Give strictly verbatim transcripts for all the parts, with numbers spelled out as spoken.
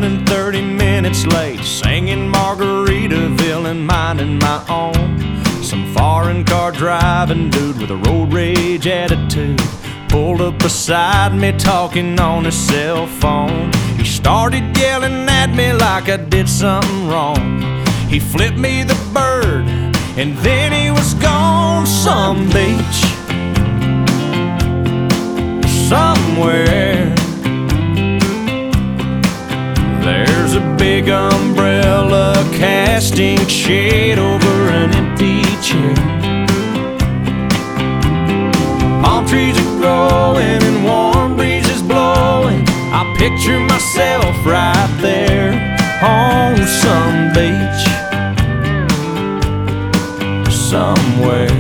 running thirty minutes late, singing Margaritaville and minding my own. Some foreign car driving dude with a road rage attitude pulled up beside me talking on his cell phone. He started yelling at me like I did something wrong. He flipped me the bird and then he was gone. Some beach somewhere, there's a big umbrella casting shade over an empty chair. Palm trees are growing and warm breezes blowing. I picture myself right there on some beach somewhere.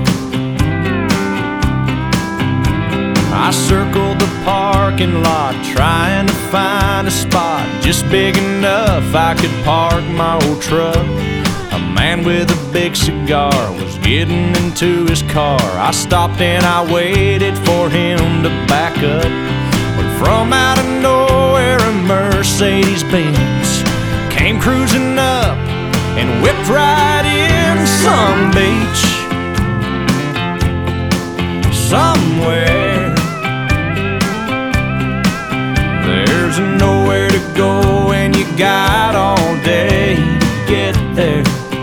I circled the parking lot trying to find a spot just big enough I could park my old truck. A man with a big cigar was getting into his car. I stopped and I waited for him to back up, when from out of nowhere a Mercedes Benz came cruising up and whipped right in. Some beach somewhere, there's nowhere to go and you got all day to get there.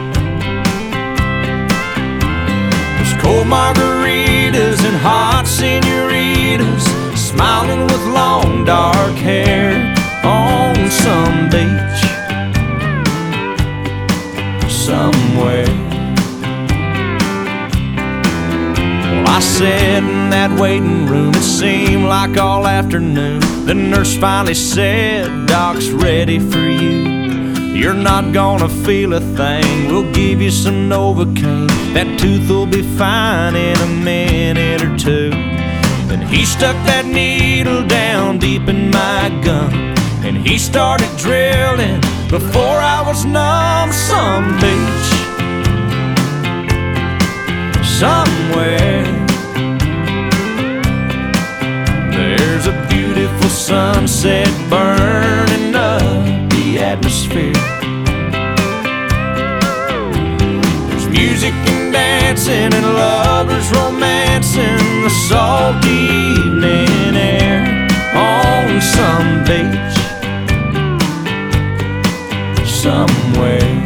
There's cold margaritas and hot senoritas smiling with long dark hair on some beach somewhere. Well, I sat in that waiting room, it seemed like all afternoon. The nurse finally said, "Doc's ready for you. You're not gonna feel a thing. We'll give you some Novocaine. That tooth will be fine in a minute or two." Then he stuck that needle down deep in my gum and he started drilling before I was numb. Some beach somewhere, there's a beautiful sunset burning up the atmosphere. There's music and dancing and lovers romancing the salty evening air on some beach somewhere.